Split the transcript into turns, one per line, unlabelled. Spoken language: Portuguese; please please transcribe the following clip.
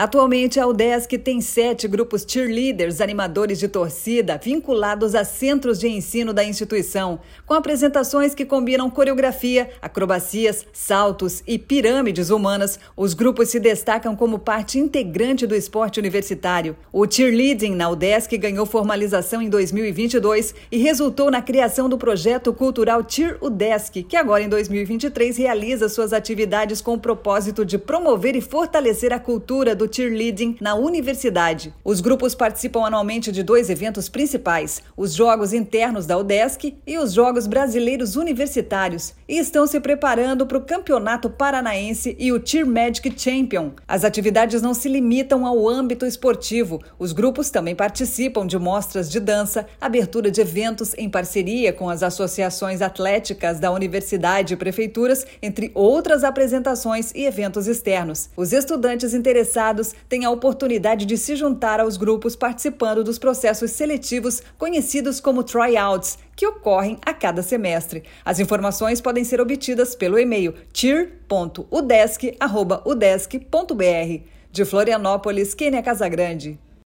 Atualmente, a UDESC tem 7 grupos cheerleaders, animadores de torcida, vinculados a centros de ensino da instituição, com apresentações que combinam coreografia, acrobacias, saltos e pirâmides humanas. Os grupos se destacam como parte integrante do esporte universitário. O cheerleading na UDESC ganhou formalização em 2022 e resultou na criação do projeto cultural Cheer UDESC, que agora em 2023 realiza suas atividades com o propósito de promover e fortalecer a cultura do cheerleading na universidade. Os grupos participam anualmente de 2 eventos principais, os Jogos Internos da UDESC e os Jogos Brasileiros Universitários, e estão se preparando para o Campeonato Paranaense e o Cheer Magic Champion. As atividades não se limitam ao âmbito esportivo. Os grupos também participam de mostras de dança, abertura de eventos em parceria com as associações atléticas da universidade e prefeituras, entre outras apresentações e eventos externos. Os estudantes interessados têm a oportunidade de se juntar aos grupos participando dos processos seletivos conhecidos como tryouts, que ocorrem a cada semestre. As informações podem ser obtidas pelo e-mail cheer.udesc@udesc.br. De Florianópolis, Kênia Casagrande.